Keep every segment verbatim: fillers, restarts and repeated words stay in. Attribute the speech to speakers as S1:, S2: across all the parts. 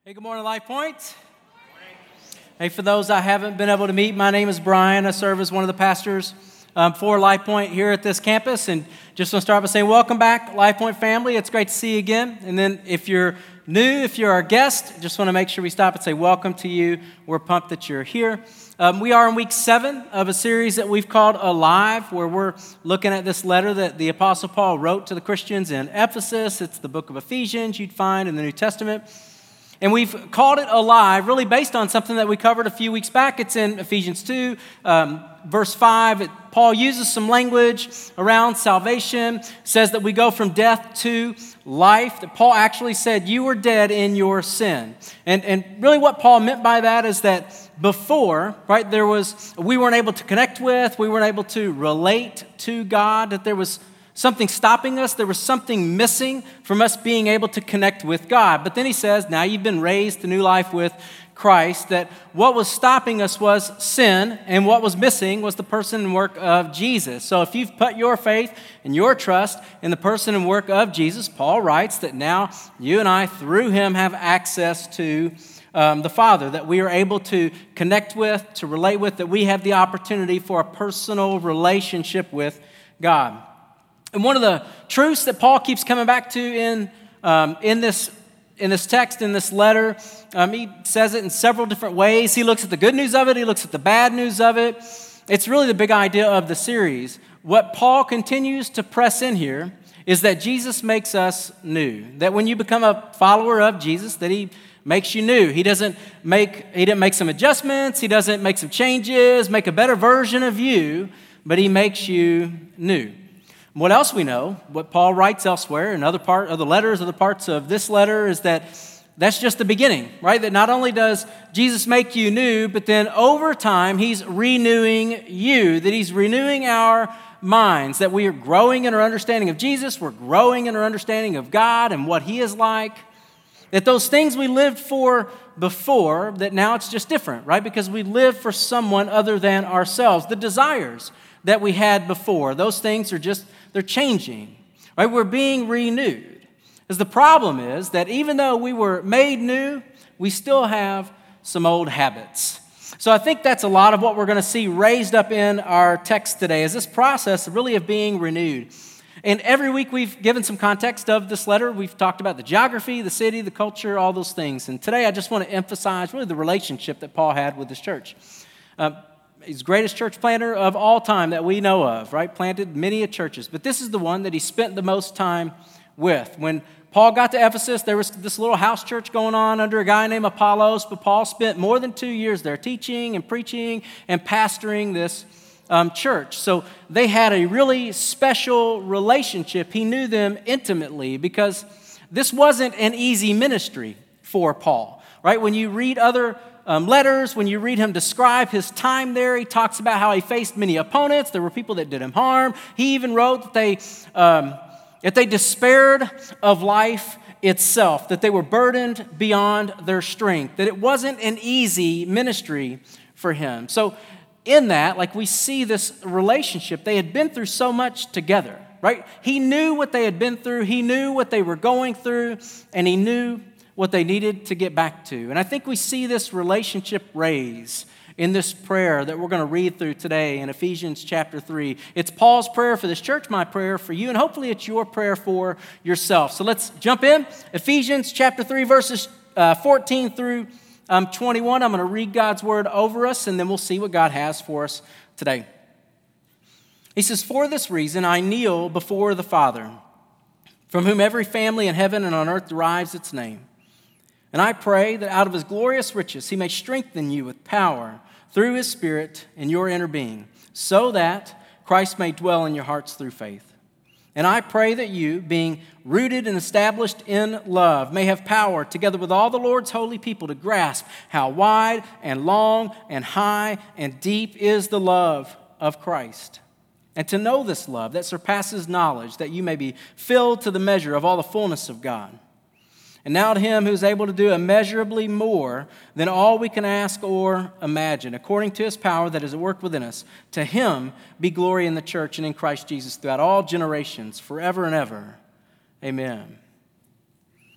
S1: Hey, good morning, Life Point. Hey, for those I haven't been able to meet, my name is Brian. I serve as one of the pastors um, for Life Point here at this campus. And just want to start by saying welcome back, Life Point family. It's great to see you again. And then if you're new, if you're our guest, just want to make sure we stop and say welcome to you. We're pumped that you're here. Um, we are in week seven of a series that we've called Alive, where we're looking at this letter that the Apostle Paul wrote to the Christians in Ephesus. It's the book of Ephesians you'd find in the New Testament. And we've called it Alive, really based on something that we covered a few weeks back. It's in Ephesians two, um, verse five. It, Paul uses some language around salvation, says that we go from death to life. That Paul actually said, you were dead in your sin. And, and really what Paul meant by that is that before, right, there was, we weren't able to connect with, we weren't able to relate to God, that there was something stopping us. There was something missing from us being able to connect with God. But then he says, now you've been raised to new life with Christ, that what was stopping us was sin, and what was missing was the person and work of Jesus. So if you've put your faith and your trust in the person and work of Jesus, Paul writes that now you and I, through him, have access to um, the Father, that we are able to connect with, to relate with, that we have the opportunity for a personal relationship with God. And one of the truths that Paul keeps coming back to in um, in this in this text, in this letter, um, he says it in several different ways. He looks at the good news of it. He looks at the bad news of it. It's really the big idea of the series. What Paul continues to press in here is that Jesus makes us new. That when you become a follower of Jesus, that he makes you new. He doesn't make he didn't make some adjustments. He doesn't make some changes, make a better version of you, but he makes you new. What else we know, what Paul writes elsewhere in other part of the letters, other parts of this letter, is that that's just the beginning, right? That not only does Jesus make you new, but then over time, he's renewing you, that he's renewing our minds, that we are growing in our understanding of Jesus, we're growing in our understanding of God and what he is like, that those things we lived for before, that now it's just different, right? Because we live for someone other than ourselves. The desires that we had before, those things are just, they're changing, right? We're being renewed. Because the problem is that even though we were made new, we still have some old habits. So I think that's a lot of what we're going to see raised up in our text today, is this process really of being renewed. And every week we've given some context of this letter. We've talked about the geography, the city, the culture, all those things. And today I just want to emphasize really the relationship that Paul had with this church. Uh, He's the greatest church planter of all time that we know of, right? Planted many churches. But this is the one that he spent the most time with. When Paul got to Ephesus, there was this little house church going on under a guy named Apollos, but Paul spent more than two years there teaching and preaching and pastoring this um, church. So they had a really special relationship. He knew them intimately because this wasn't an easy ministry for Paul, right? When you read other Um, letters, when you read him describe his time there, he talks about how he faced many opponents. There were people that did him harm. He even wrote that they, um, that they despaired of life itself, that they were burdened beyond their strength, that it wasn't an easy ministry for him. So in that, like we see this relationship, they had been through so much together, right? He knew what they had been through. He knew what they were going through, and he knew what they needed to get back to. And I think we see this relationship raise in this prayer that we're going to read through today in Ephesians chapter three. It's Paul's prayer for this church, my prayer for you, and hopefully it's your prayer for yourself. So let's jump in. Ephesians chapter three, verses uh, fourteen through um, twenty-one. I'm going to read God's word over us, and then we'll see what God has for us today. He says, "For this reason I kneel before the Father, from whom every family in heaven and on earth derives its name. And I pray that out of his glorious riches he may strengthen you with power through his Spirit in your inner being, so that Christ may dwell in your hearts through faith. And I pray that you, being rooted and established in love, may have power, together with all the Lord's holy people, to grasp how wide and long and high and deep is the love of Christ, and to know this love that surpasses knowledge, that you may be filled to the measure of all the fullness of God. And now to him who is able to do immeasurably more than all we can ask or imagine, according to his power that is at work within us, to him be glory in the church and in Christ Jesus throughout all generations, forever and ever. Amen."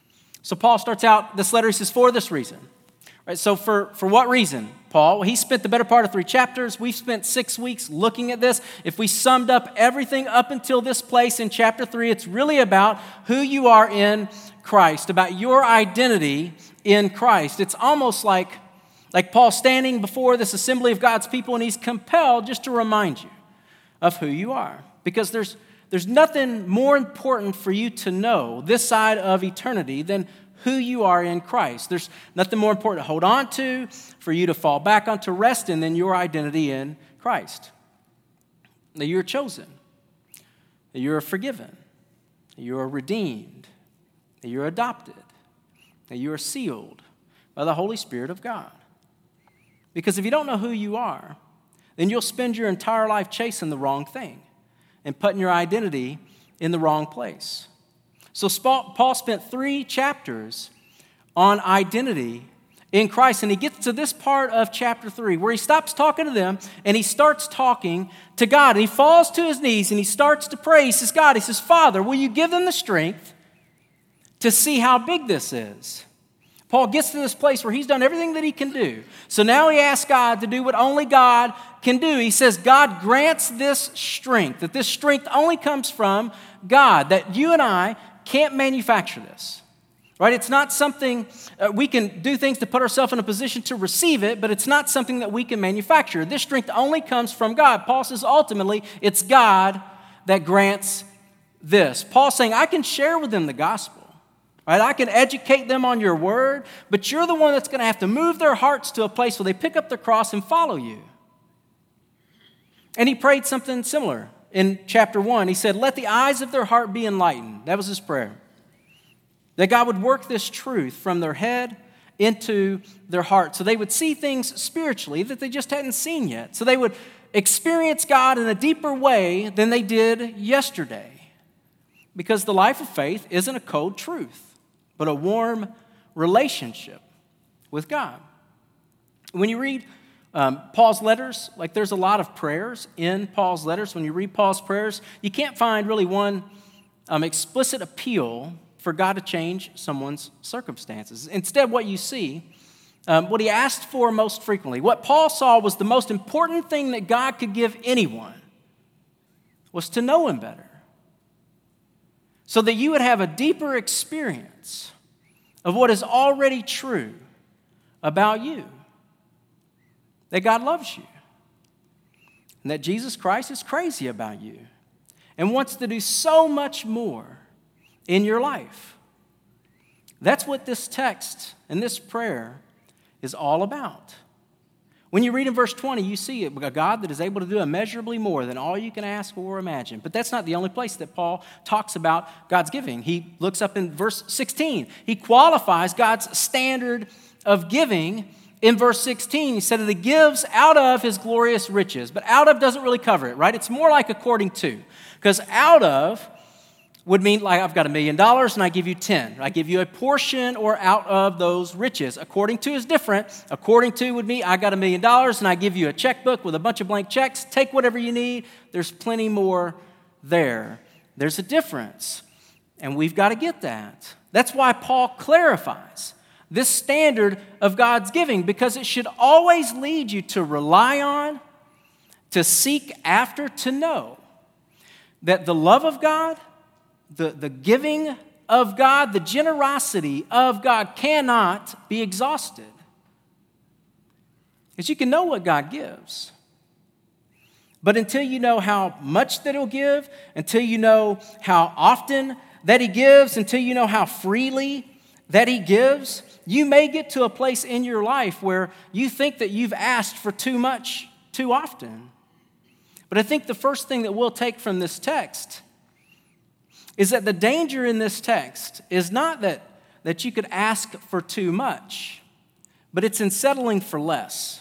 S1: So Paul starts out this letter, he says, for this reason. Right, so for, for what reason, Paul? Well, he spent the better part of three chapters. We've spent six weeks looking at this. If we summed up everything up until this place in chapter three, it's really about who you are in Christ, about your identity in Christ. It's almost like, like Paul standing before this assembly of God's people, and he's compelled just to remind you of who you are. Because there's, there's nothing more important for you to know this side of eternity than who you are in Christ. There's nothing more important to hold on to, for you to fall back on, to rest in, than your identity in Christ. That you're chosen, that you're forgiven, that you're redeemed, that you're adopted, that you are sealed by the Holy Spirit of God. Because if you don't know who you are, then you'll spend your entire life chasing the wrong thing and putting your identity in the wrong place. So Paul spent three chapters on identity in Christ, and he gets to this part of chapter three where he stops talking to them and he starts talking to God. And he falls to his knees and he starts to pray. He says, God, he says, Father, will you give them the strength to see how big this is? Paul gets to this place where he's done everything that he can do. So now he asks God to do what only God can do. He says, God grants this strength, that this strength only comes from God, that you and I can't manufacture this, right? It's not something, uh, we can do things to put ourselves in a position to receive it, but it's not something that we can manufacture. This strength only comes from God. Paul says ultimately it's God that grants this. Paul's saying, I can share with them the gospel. Right? I can educate them on your word, but you're the one that's going to have to move their hearts to a place where they pick up their cross and follow you. And he prayed something similar in chapter one. He said, let the eyes of their heart be enlightened. That was his prayer. That God would work this truth from their head into their heart so they would see things spiritually that they just hadn't seen yet. So they would experience God in a deeper way than they did yesterday. Because the life of faith isn't a cold truth, but a warm relationship with God. When you read um, Paul's letters, like there's a lot of prayers in Paul's letters. When you read Paul's prayers, you can't find really one um, explicit appeal for God to change someone's circumstances. Instead, what you see, um, what he asked for most frequently, what Paul saw was the most important thing that God could give anyone was to know him better. So that you would have a deeper experience of what is already true about you. That God loves you. And that Jesus Christ is crazy about you. And wants to do so much more in your life. That's what this text and this prayer is all about. When you read in verse twenty, you see a God that is able to do immeasurably more than all you can ask or imagine. But that's not the only place that Paul talks about God's giving. He looks up in verse sixteen. He qualifies God's standard of giving in verse sixteen. He said that he gives out of his glorious riches. But out of doesn't really cover it, right? It's more like according to. Because out of would mean like I've got a million dollars and I give you ten. I give you a portion or out of those riches. According to is different. According to would mean I got a million dollars and I give you a checkbook with a bunch of blank checks. Take whatever you need. There's plenty more there. There's a difference. And we've got to get that. That's why Paul clarifies this standard of God's giving, because it should always lead you to rely on, to seek after, to know that the love of God, The, the giving of God, the generosity of God cannot be exhausted. Because you can know what God gives. But until you know how much that He'll give, until you know how often that He gives, until you know how freely that He gives, you may get to a place in your life where you think that you've asked for too much too often. But I think the first thing that we'll take from this text is that the danger in this text is not that, that you could ask for too much, but it's in settling for less.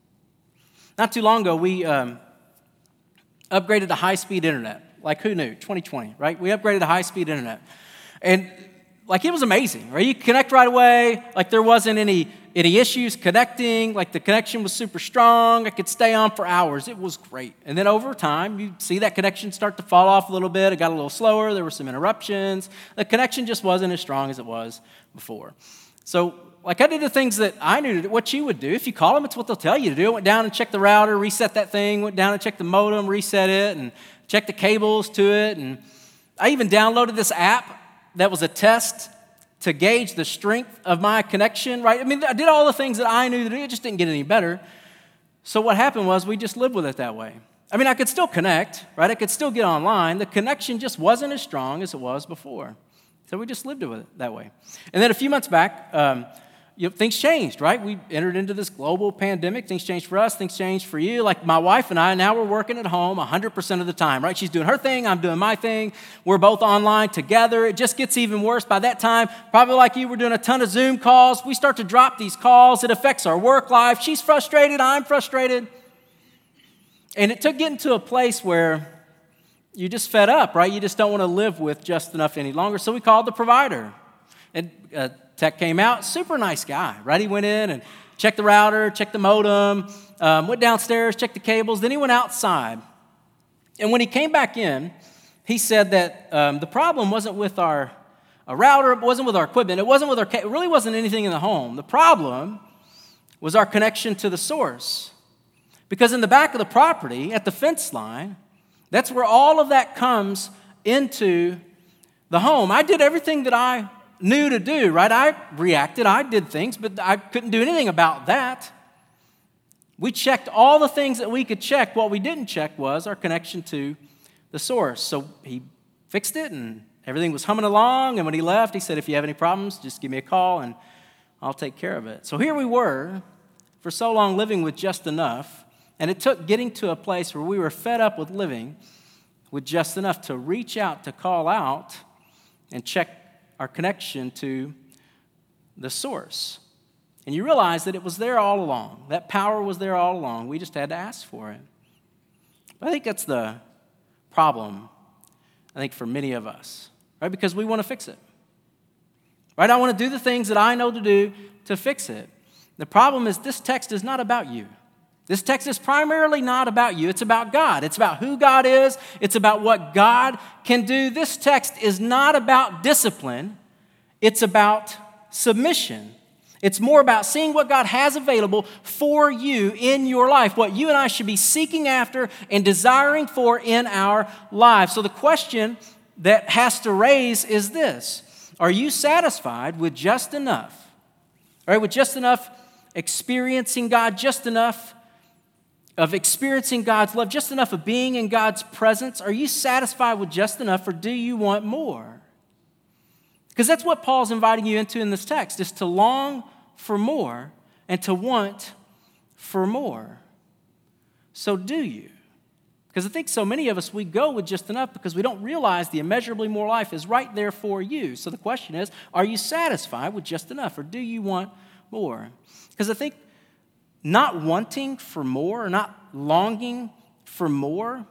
S1: Not too long ago, we um, upgraded to high-speed internet. Like, who knew? twenty twenty, right? We upgraded to high-speed internet. And like it was amazing, right? You connect right away. Like there wasn't any, any issues connecting. Like the connection was super strong. I could stay on for hours. It was great. And then over time, you see that connection start to fall off a little bit. It got a little slower. There were some interruptions. The connection just wasn't as strong as it was before. So like I did the things that I knew to do, what you would do. If you call them, it's what they'll tell you to do. I went down and checked the router, reset that thing, went down and checked the modem, reset it, and checked the cables to it. And I even downloaded this app that was a test to gauge the strength of my connection, right? I mean, I did all the things that I knew to do. It just didn't get any better. So what happened was we just lived with it that way. I mean, I could still connect, right? I could still get online. The connection just wasn't as strong as it was before. So we just lived with it that way. And then a few months back, um, you know, things changed, right? We entered into this global pandemic. Things changed for us. Things changed for you. Like my wife and I, now we're working at home one hundred percent of the time, right? She's doing her thing. I'm doing my thing. We're both online together. It just gets even worse. By that time, probably like you, we're doing a ton of Zoom calls. We start to drop these calls. It affects our work life. She's frustrated. I'm frustrated. And it took getting to a place where you just fed up, right? You just don't want to live with just enough any longer. So we called the provider. And uh, tech came out, super nice guy, right? He went in and checked the router, checked the modem, um, went downstairs, checked the cables. Then he went outside. And when he came back in, he said that um, the problem wasn't with our, our router, it wasn't with our equipment, it wasn't with our, it really wasn't anything in the home. The problem was our connection to the source. Because in the back of the property, at the fence line, that's where all of that comes into the home. I did everything that I knew to do, right? I reacted, I did things, but I couldn't do anything about that. We checked all the things that we could check. What we didn't check was our connection to the source. So he fixed it and everything was humming along. And when he left, he said, if you have any problems, just give me a call and I'll take care of it. So here we were for so long living with just enough. And it took getting to a place where we were fed up with living with just enough to reach out, to call out and check our connection to the source. And you realize that it was there all along. That power was there all along. We just had to ask for it. But I think that's the problem, I think, for many of us, right? Because we want to fix it, right? I want to do the things that I know to do to fix it. The problem is this text is not about you. This text is primarily not about you. It's about God. It's about who God is. It's about what God can do. This text is not about discipline. It's about submission. It's more about seeing what God has available for you in your life, what you and I should be seeking after and desiring for in our lives. So the question that has to raise is this: are you satisfied with just enough? All right, with just enough experiencing God, just enough of experiencing God's love, just enough of being in God's presence? Are you satisfied with just enough, or do you want more? Because that's what Paul's inviting you into in this text, is to long for more and to want for more. So do you? Because I think so many of us, we go with just enough because we don't realize the immeasurably more life is right there for you. So the question is, are you satisfied with just enough, or do you want more? Because I think not wanting for more, or not longing for more,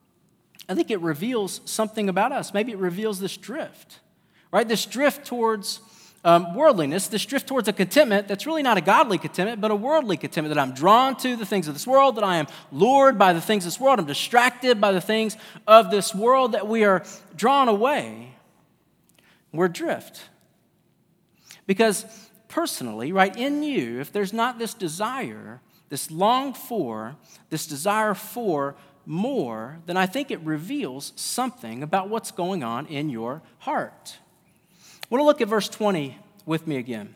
S1: I think it reveals something about us. Maybe it reveals this drift, right? This drift towards um, worldliness, this drift towards a contentment that's really not a godly contentment, but a worldly contentment, that I'm drawn to the things of this world, that I am lured by the things of this world, I'm distracted by the things of this world, that we are drawn away. We're adrift. Because personally, right, in you, if there's not this desire, this long for, this desire for more, then I think it reveals something about what's going on in your heart. I want to look at verse twenty with me again.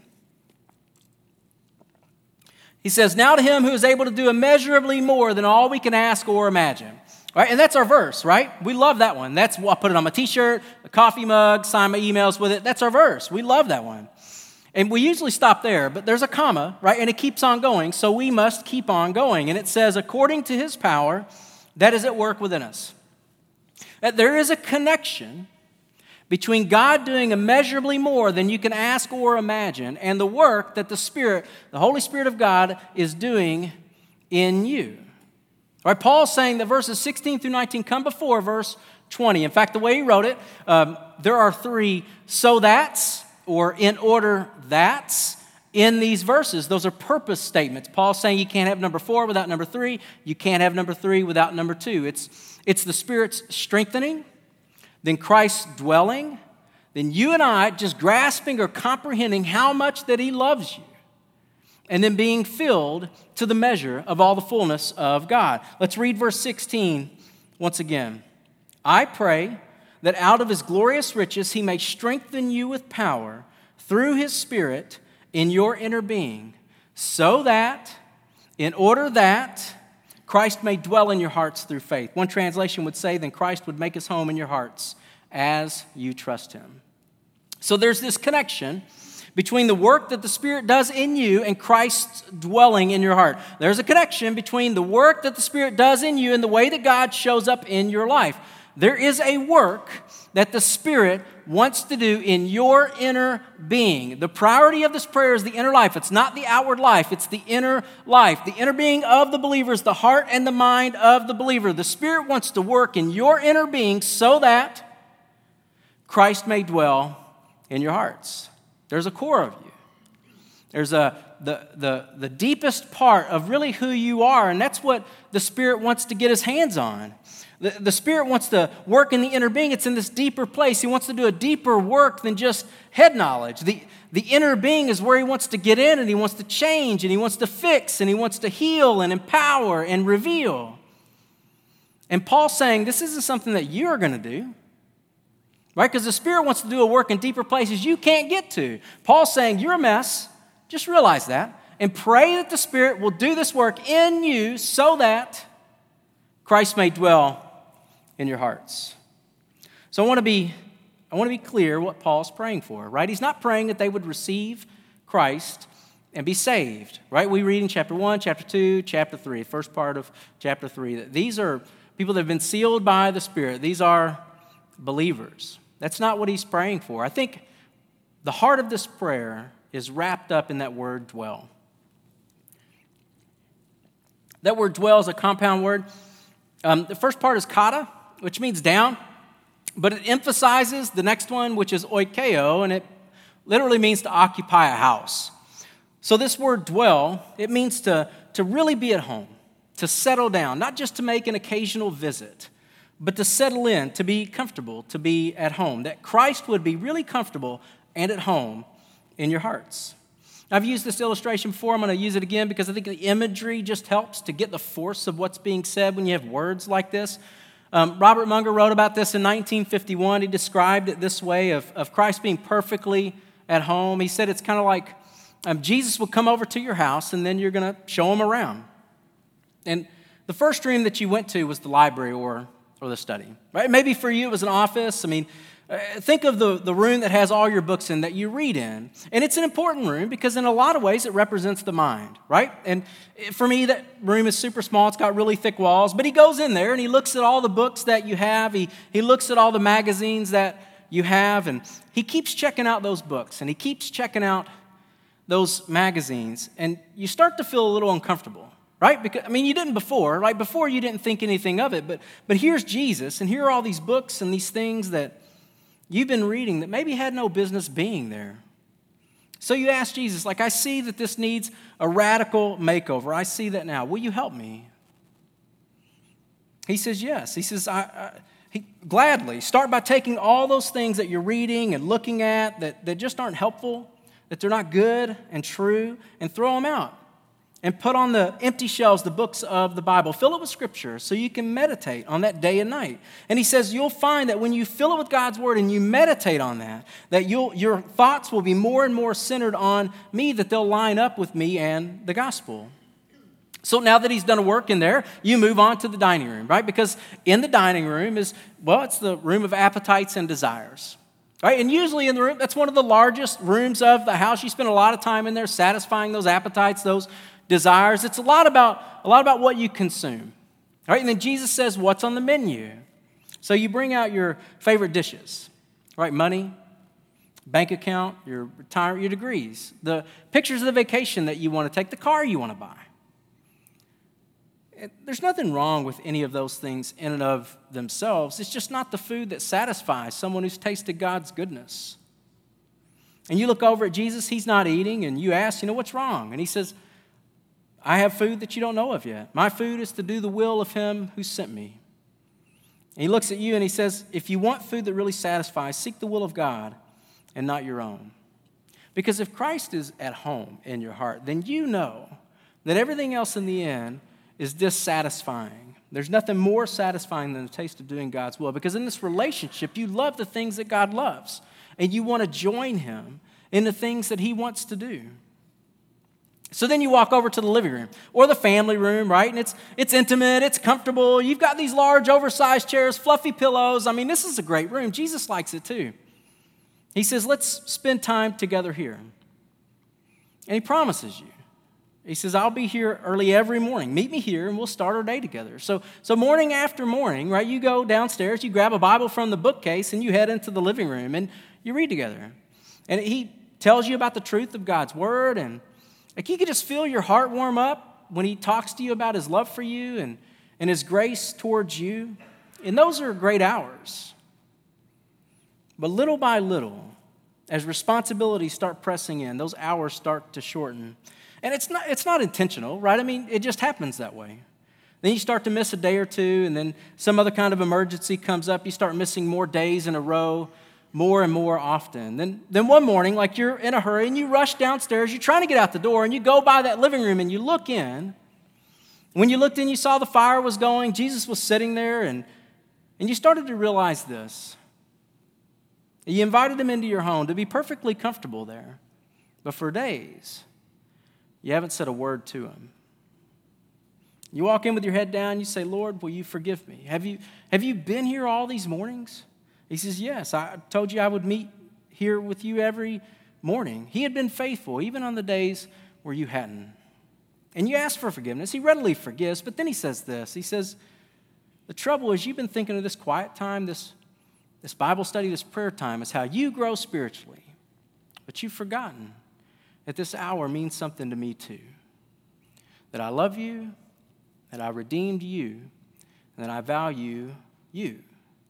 S1: He says, now to him who is able to do immeasurably more than all we can ask or imagine. Right? And that's our verse, right? We love that one. That's I put it on my t-shirt, a coffee mug, sign my emails with it. That's our verse. We love that one. And we usually stop there, but there's a comma, right? And it keeps on going, so we must keep on going. And it says, according to his power that is at work within us. That there is a connection between God doing immeasurably more than you can ask or imagine and the work that the Spirit, the Holy Spirit of God, is doing in you. All right, Paul's saying that verses sixteen through nineteen come before verse twenty. In fact, the way he wrote it, um, there are three so that's, or in order that's in these verses. Those are purpose statements. Paul's saying you can't have number four without number three. You can't have number three without number two. It's, it's the Spirit's strengthening, then Christ's dwelling, then you and I just grasping or comprehending how much that he loves you, and then being filled to the measure of all the fullness of God. Let's read verse sixteen once again. I pray that out of his glorious riches he may strengthen you with power through his Spirit in your inner being, so that, in order that Christ may dwell in your hearts through faith. One translation would say, then Christ would make his home in your hearts as you trust him. So there's this connection between the work that the Spirit does in you and Christ's dwelling in your heart. There's a connection between the work that the Spirit does in you and the way that God shows up in your life. There is a work that the Spirit wants to do in your inner being. The priority of this prayer is the inner life. It's not the outward life. It's the inner life. The inner being of the believer is the heart and the mind of the believer. The Spirit wants to work in your inner being so that Christ may dwell in your hearts. There's a core of you. There's a the, the, the deepest part of really who you are, and that's what the Spirit wants to get his hands on. The, the Spirit wants to work in the inner being. It's in this deeper place. He wants to do a deeper work than just head knowledge. The, the inner being is where he wants to get in, and he wants to change, and he wants to fix, and he wants to heal and empower and reveal. And Paul's saying this isn't something that you're going to do, right? Because the Spirit wants to do a work in deeper places you can't get to. Paul's saying you're a mess. Just realize that, and pray that the Spirit will do this work in you so that Christ may dwell in your hearts. So I want to be, I want to be clear what Paul's praying for, right? He's not praying that they would receive Christ and be saved, right? We read in chapter one, chapter two, chapter three, first part of chapter three, that these are people that have been sealed by the Spirit. These are believers. That's not what he's praying for. I think the heart of this prayer is wrapped up in that word dwell. That word dwell is a compound word. Um, the first part is kata, which means down, but it emphasizes the next one, which is oikeo, and it literally means to occupy a house. So this word dwell, it means to, to really be at home, to settle down, not just to make an occasional visit, but to settle in, to be comfortable, to be at home, that Christ would be really comfortable and at home in your hearts. I've used this illustration before. I'm going to use it again because I think the imagery just helps to get the force of what's being said when you have words like this. Um, Robert Munger wrote about this in nineteen fifty-one. He described it this way of, of Christ being perfectly at home. He said it's kind of like um, Jesus will come over to your house and then you're going to show him around. And the first room that you went to was the library or, or the study, right? Maybe for you it was an office. I mean, think of the, the room that has all your books in that you read in. And it's an important room because in a lot of ways it represents the mind, right? And for me, that room is super small. It's got really thick walls. But he goes in there and he looks at all the books that you have. He, he looks at all the magazines that you have. And he keeps checking out those books. And he keeps checking out those magazines. And you start to feel a little uncomfortable, right? Because, I mean, you didn't before, right? Before you didn't think anything of it. But, but here's Jesus. And here are all these books and these things that you've been reading that maybe had no business being there. So you ask Jesus, like, I see that this needs a radical makeover. I see that now. Will you help me? He says, yes. He says, I, I he, gladly. Start by taking all those things that you're reading and looking at that, that just aren't helpful, that they're not good and true, and throw them out. And put on the empty shelves the books of the Bible. Fill it with Scripture so you can meditate on that day and night. And he says you'll find that when you fill it with God's Word and you meditate on that, that you'll, your thoughts will be more and more centered on me, that they'll line up with me and the gospel. So now that he's done a work in there, you move on to the dining room, right? Because in the dining room is, well, it's the room of appetites and desires. Right? And usually in the room, that's one of the largest rooms of the house. You spend a lot of time in there satisfying those appetites, those desires. It's a lot about a lot about what you consume. All right? And then Jesus says, what's on the menu? So you bring out your favorite dishes, right? Money, bank account, your retirement, your degrees, the pictures of the vacation that you want to take, the car you want to buy. There's nothing wrong with any of those things in and of themselves. It's just not the food that satisfies someone who's tasted God's goodness. And you look over at Jesus, he's not eating, and you ask, you know, what's wrong? And he says, I have food that you don't know of yet. My food is to do the will of him who sent me. And he looks at you and he says, if you want food that really satisfies, seek the will of God and not your own. Because if Christ is at home in your heart, then you know that everything else in the end is dissatisfying. There's nothing more satisfying than the taste of doing God's will. Because in this relationship, you love the things that God loves. And you want to join him in the things that he wants to do. So then you walk over to the living room or the family room, right? And it's it's intimate, it's comfortable. You've got these large, oversized chairs, fluffy pillows. I mean, this is a great room. Jesus likes it too. He says, let's spend time together here. And he promises you. He says, I'll be here early every morning. Meet me here and we'll start our day together. So, so morning after morning, right, you go downstairs, you grab a Bible from the bookcase and you head into the living room and you read together. And he tells you about the truth of God's word, and like you can just feel your heart warm up when he talks to you about his love for you and, and his grace towards you. And those are great hours. But little by little, as responsibilities start pressing in, those hours start to shorten. And it's not, it's not intentional, right? I mean, it just happens that way. Then you start to miss a day or two, and then some other kind of emergency comes up. You start missing more days in a row, more and more often. Then, then one morning, like you're in a hurry, and you rush downstairs, you're trying to get out the door, and you go by that living room, and you look in. When you looked in, you saw the fire was going, Jesus was sitting there, and, and you started to realize this. You invited him into your home to be perfectly comfortable there, but for days, you haven't said a word to him. You walk in with your head down, you say, Lord, will you forgive me? Have you, have you been here all these mornings? He says, yes, I told you I would meet here with you every morning. He had been faithful, even on the days where you hadn't. And you ask for forgiveness. He readily forgives, but then he says this. He says, the trouble is you've been thinking of this quiet time, this, this Bible study, this prayer time is how you grow spiritually. But you've forgotten that this hour means something to me too. That I love you, that I redeemed you, and that I value you.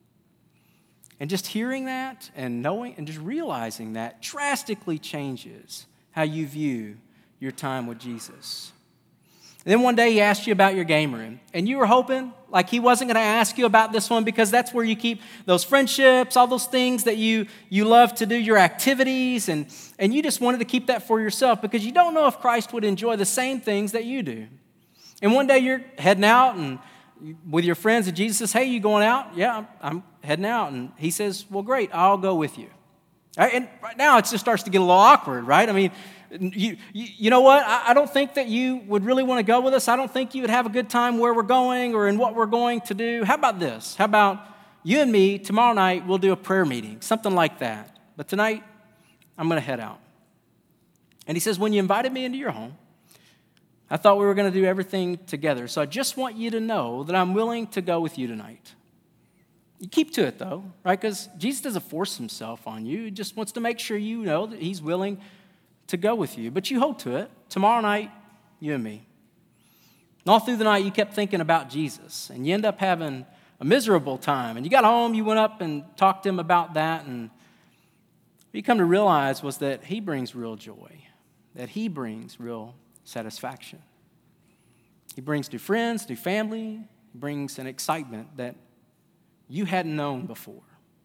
S1: And just hearing that and knowing and just realizing that drastically changes how you view your time with Jesus. And then one day he asked you about your game room. And you were hoping like he wasn't going to ask you about this one because that's where you keep those friendships, all those things that you, you love to do, your activities. And, and you just wanted to keep that for yourself because you don't know if Christ would enjoy the same things that you do. And one day you're heading out and with your friends and Jesus says, hey, you going out? Yeah, I'm, I'm heading out. And he says, well, great, I'll go with you. Right? And right now it just starts to get a little awkward, right? I mean, you, you, you know what? I, I don't think that you would really want to go with us. I don't think you would have a good time where we're going or in what we're going to do. How about this? How about you and me, tomorrow night, we'll do a prayer meeting, something like that. But tonight, I'm going to head out. And he says, when you invited me into your home, I thought we were going to do everything together. So I just want you to know that I'm willing to go with you tonight. You keep to it, though, right? Because Jesus doesn't force himself on you. He just wants to make sure you know that he's willing to go with you. But you hold to it. Tomorrow night, you and me. And all through the night, you kept thinking about Jesus. And you end up having a miserable time. And you got home, you went up and talked to him about that. And what you come to realize was that he brings real joy. That he brings real satisfaction. He brings new friends, new family. He brings an excitement that you hadn't known before.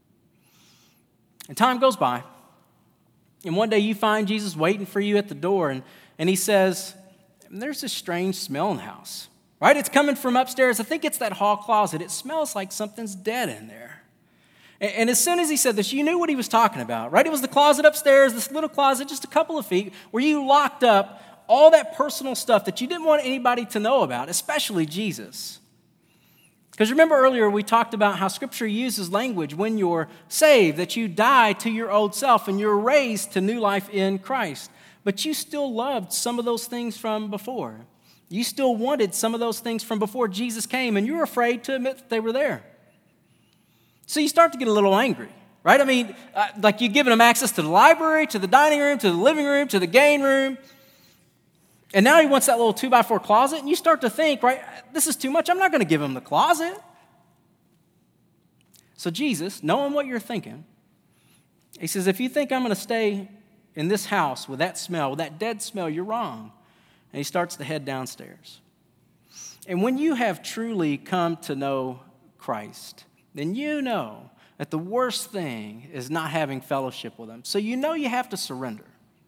S1: And time goes by. And one day you find Jesus waiting for you at the door. And, and he says, there's this strange smell in the house. Right? It's coming from upstairs. I think it's that hall closet. It smells like something's dead in there. And, and as soon as he said this, you knew what he was talking about. Right? It was the closet upstairs, this little closet just a couple of feet where you locked up all that personal stuff that you didn't want anybody to know about, especially Jesus. Because remember earlier we talked about how Scripture uses language when you're saved, that you die to your old self and you're raised to new life in Christ. But you still loved some of those things from before. You still wanted some of those things from before Jesus came, and you were afraid to admit that they were there. So you start to get a little angry, right? I mean, uh, like you're giving them access to the library, to the dining room, to the living room, to the game room. And now he wants that little two by four closet, and you start to think, right, this is too much. I'm not going to give him the closet. So Jesus, knowing what you're thinking, he says, if you think I'm going to stay in this house with that smell, with that dead smell, you're wrong. And he starts to head downstairs. And when you have truly come to know Christ, then you know that the worst thing is not having fellowship with him. So you know you have to surrender.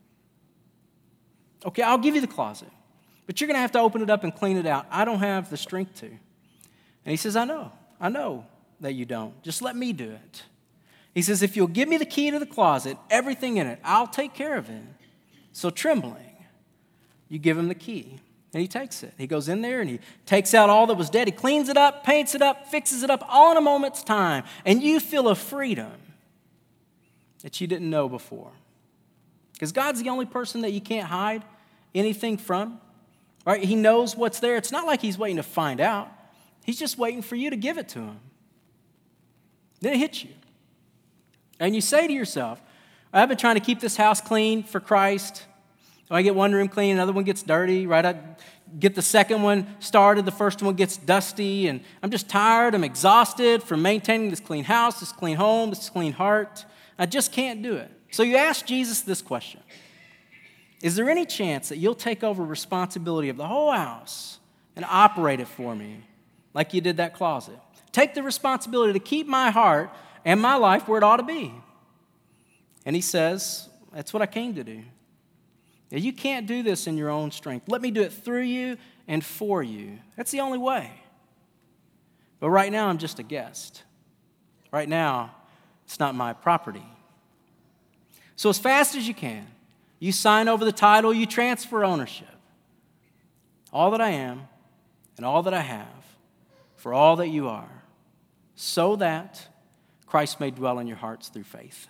S1: Okay, I'll give you the closet, but you're going to have to open it up and clean it out. I don't have the strength to. And he says, I know. I know that you don't. Just let me do it. He says, if you'll give me the key to the closet, everything in it, I'll take care of it. So trembling, you give him the key. And he takes it. He goes in there and he takes out all that was dead. He cleans it up, paints it up, fixes it up, all in a moment's time. And you feel a freedom that you didn't know before. Because God's the only person that you can't hide anything from. Right? He knows what's there. It's not like he's waiting to find out. He's just waiting for you to give it to him. Then it hits you. And you say to yourself, I've been trying to keep this house clean for Christ. So I get one room clean, another one gets dirty, right? I get the second one started, the first one gets dusty, and I'm just tired, I'm exhausted from maintaining this clean house, this clean home, this clean heart. I just can't do it. So you ask Jesus this question. Is there any chance that you'll take over responsibility of the whole house and operate it for me like you did that closet? Take the responsibility to keep my heart and my life where it ought to be. And he says, that's what I came to do. Now, you can't do this in your own strength. Let me do it through you and for you. That's the only way. But right now, I'm just a guest. Right now, it's not my property. So as fast as you can, you sign over the title, you transfer ownership. All that I am and all that I have for all that you are, so that Christ may dwell in your hearts through faith.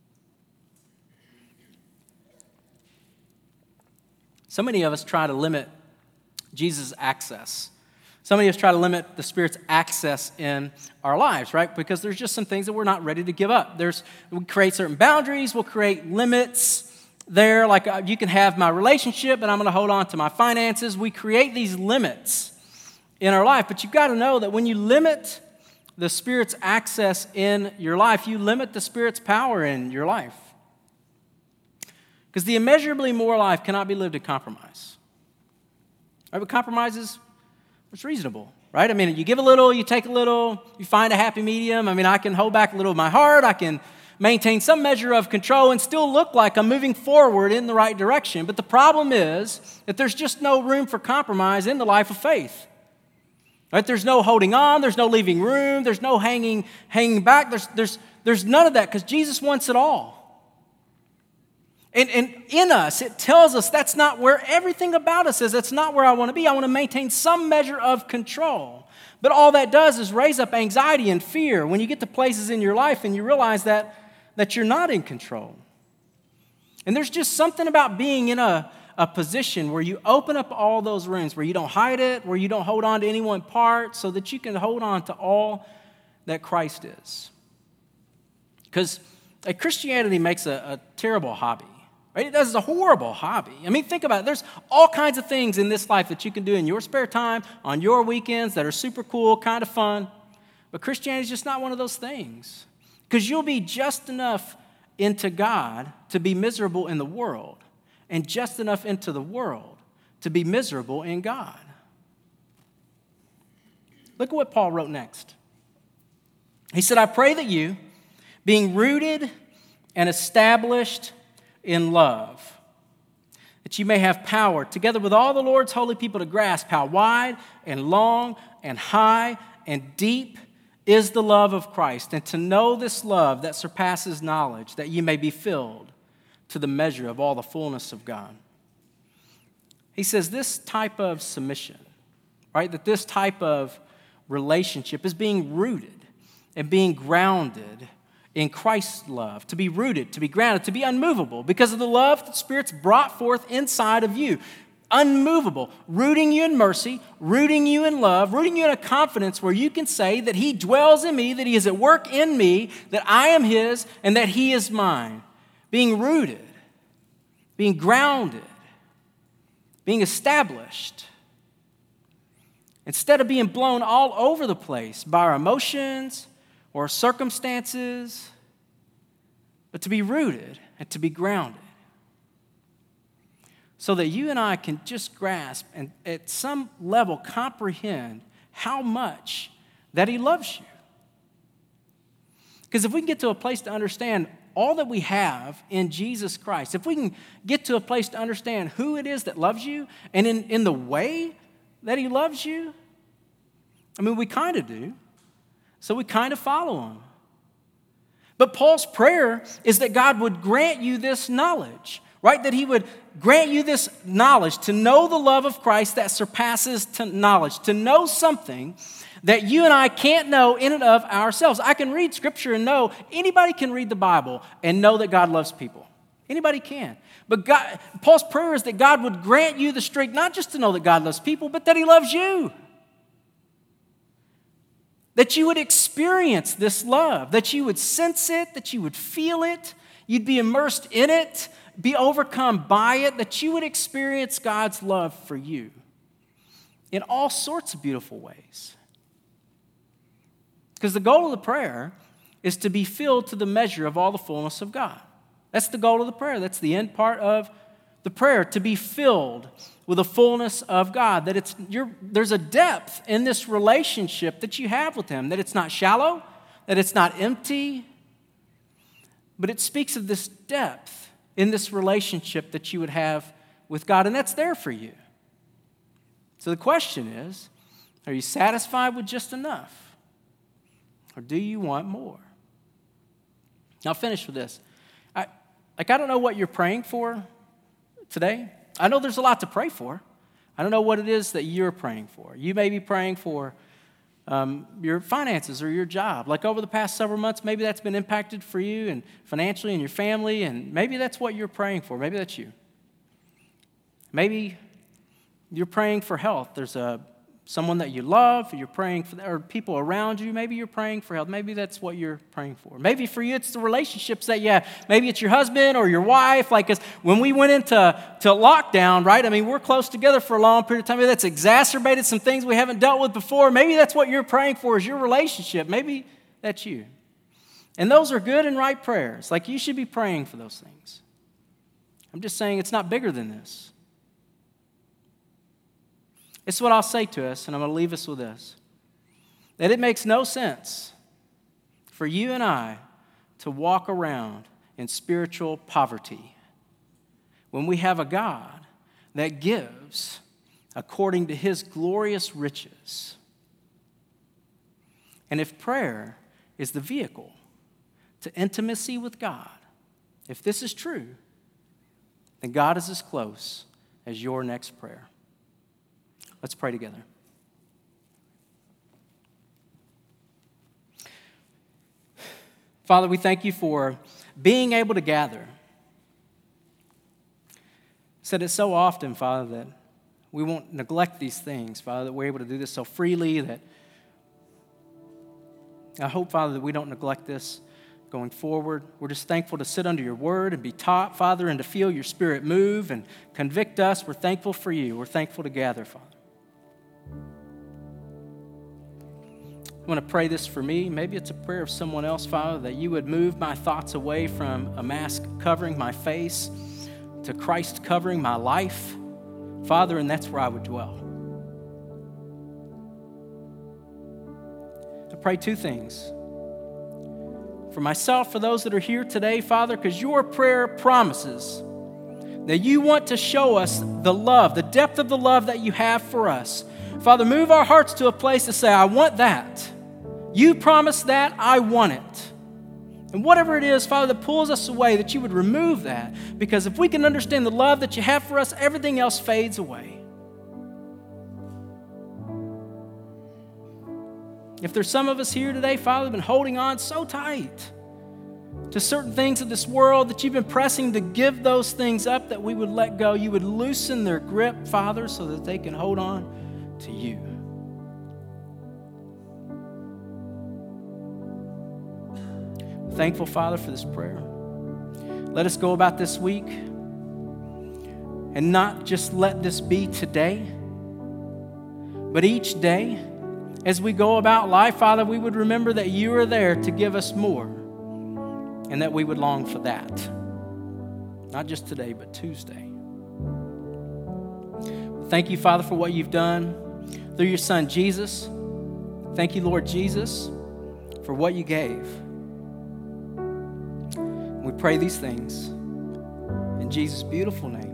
S1: So many of us try to limit Jesus' access. So many of us try to limit the Spirit's access in our lives, right? Because there's just some things that we're not ready to give up. There's, we create certain boundaries, we'll create limits there, like uh, you can have my relationship, but I'm going to hold on to my finances. We create these limits in our life, but you've got to know that when you limit the Spirit's access in your life, you limit the Spirit's power in your life. Because the immeasurably more life cannot be lived in compromise. Right? But compromise is it's reasonable, right? I mean, you give a little, you take a little, you find a happy medium. I mean, I can hold back a little of my heart. I can maintain some measure of control and still look like I'm moving forward in the right direction. But the problem is that there's just no room for compromise in the life of faith. Right? There's no holding on. There's no leaving room. There's no hanging, hanging back. There's, there's, there's none of that because Jesus wants it all. And, and in us, it tells us that's not where everything about us is. That's not where I want to be. I want to maintain some measure of control. But all that does is raise up anxiety and fear when you get to places in your life and you realize that, that you're not in control. And there's just something about being in a, a position where you open up all those rooms, where you don't hide it, where you don't hold on to any one part, so that you can hold on to all that Christ is. Because Christianity makes a, a terrible hobby. Right? That is a horrible hobby. I mean, think about it. There's all kinds of things in this life that you can do in your spare time, on your weekends, that are super cool, kind of fun. But Christianity is just not one of those things. Because you'll be just enough into God to be miserable in the world, and just enough into the world to be miserable in God. Look at what Paul wrote next. He said, I pray that you, being rooted and established in love, that you may have power, together with all the Lord's holy people, to grasp how wide and long and high and deep is the love of Christ, and to know this love that surpasses knowledge, that you may be filled to the measure of all the fullness of God. He says this type of submission, right, that this type of relationship is being rooted and being grounded in Christ's love, to be rooted, to be grounded, to be unmovable because of the love that the Spirit's brought forth inside of you. Unmovable, rooting you in mercy, rooting you in love, rooting you in a confidence where you can say that He dwells in me, that He is at work in me, that I am His, and that He is mine. Being rooted, being grounded, being established. Instead of being blown all over the place by our emotions or circumstances, but to be rooted and to be grounded. so that you and I can just grasp and at some level comprehend how much that he loves you. Because if we can get to a place to understand all that we have in Jesus Christ, if we can get to a place to understand who it is that loves you and in, in the way that he loves you, I mean, we kind of do. So we kind of follow him. But Paul's prayer is that God would grant you this knowledge, right? That he would grant you this knowledge to know the love of Christ that surpasses to knowledge, to know something that you and I can't know in and of ourselves. I can read Scripture and know, anybody can read the Bible and know that God loves people. Anybody can. But God, Paul's prayer is that God would grant you the strength not just to know that God loves people, but that he loves you. That you would experience this love, that you would sense it, that you would feel it, you'd be immersed in it, be overcome by it, that you would experience God's love for you in all sorts of beautiful ways. Because the goal of the prayer is to be filled to the measure of all the fullness of God. That's the goal of the prayer. That's the end part of the prayer, to be filled with the fullness of God. That it's you're, there's a depth in this relationship that you have with him, that it's not shallow, that it's not empty, but it speaks of this depth in this relationship that you would have with God, and that's there for you. So the question is, are you satisfied with just enough? Or do you want more? Now, I'll finish with this. I, like, I don't know what you're praying for today. I know there's a lot to pray for. I don't know what it is that you're praying for. You may be praying for um, your finances or your job. Like over the past several months, maybe that's been impacted for you and financially and your family, and maybe that's what you're praying for. Maybe that's you. Maybe you're praying for health. There's a someone that you love, you're praying for, or people around you, maybe you're praying for health. Maybe that's what you're praying for. Maybe for you, it's the relationships that you have. Maybe it's your husband or your wife. Like, 'cause when we went into to lockdown, right? I mean, we're close together for a long period of time. Maybe that's exacerbated some things we haven't dealt with before. Maybe that's what you're praying for, is your relationship. Maybe that's you. And those are good and right prayers. Like, you should be praying for those things. I'm just saying it's not bigger than this. It's what I'll say to us, and I'm going to leave us with this. That it makes no sense for you and I to walk around in spiritual poverty when we have a God that gives according to his glorious riches. And if prayer is the vehicle to intimacy with God, if this is true, then God is as close as your next prayer. Let's pray together. Father, we thank you for being able to gather. Said it so often, Father, that we won't neglect these things, Father, that we're able to do this so freely, that I hope, Father, that we don't neglect this going forward. We're just thankful to sit under your word and be taught, Father, and to feel your Spirit move and convict us. We're thankful for you. We're thankful to gather, Father. I want to pray this for me. Maybe it's a prayer of someone else, Father, that you would move my thoughts away from a mask covering my face to Christ covering my life, Father, and that's where I would dwell. I pray two things. For myself, for those that are here today, Father, because your prayer promises that you want to show us the love, the depth of the love that you have for us. Father, move our hearts to a place to say, I want that. You promised that, I want it. And whatever it is, Father, that pulls us away, that you would remove that. Because if we can understand the love that you have for us, everything else fades away. If there's some of us here today, Father, have been holding on so tight to certain things of this world, that you've been pressing to give those things up, that we would let go. You would loosen their grip, Father, so that they can hold on to you. Thankful, Father, for this prayer. Let us go about this week and not just let this be today, but each day as we go about life, Father, we would remember that you are there to give us more, and that we would long for that. Not just today, but Tuesday. Thank you, Father, for what you've done through your Son, Jesus. Thank you, Lord Jesus, for what you gave. We pray these things in Jesus' beautiful name.